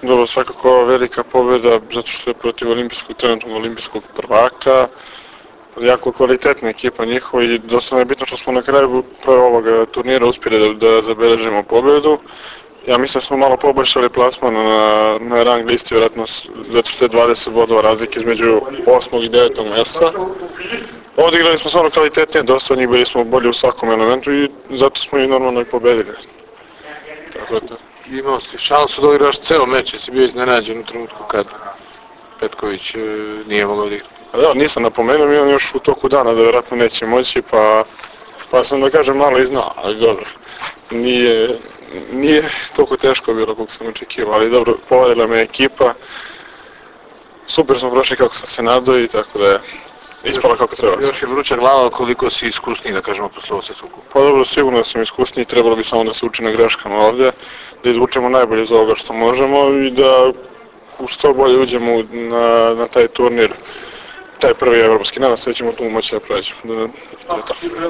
Dobro, svakako velika pobjeda zato što je protiv trenutnog olimpijskog prvaka, jako kvalitetna ekipa njihova i dosta je bitno što smo na kraju ovoga turnira uspjeli da zabeležimo pobjedu. Ja mislim da smo malo poboljšali plasman na rang listi, vjerojatno zato što je 20 bodova razlike između 8. i 9. mjesta. Odigrali smo stvarno kvalitetnije, dosta od njih bili smo bolji u svakom elementu i zato smo i normalno i pobedili. Tako je to. Imao si šansu da igraš ceo meč, jesi bio iznenađen u trenutku kad Petković nije mogao da igra? Da, nisam napomenuo, mi on još u toku dana da vjerojatno neće moći, pa sam da kažem malo i znao, ali dobro. Nije toliko teško bilo koliko sam očekivao, ali dobro, povadila me ekipa. Super smo prošli kako sam se nadao i tako da je ispala kako treba. Još je vruća glava koliko si iskusniji, da kažemo, posle ovog svjetskog kupa. Pa dobro, sigurno da sam iskusniji, trebalo bi samo da se uči na greškama ovdje, da izvučemo najbolje iz ovoga što možemo i da što bolje uđemo na taj turnir, taj prvi evropski, nadam se da ćemo tu moći da prođemo.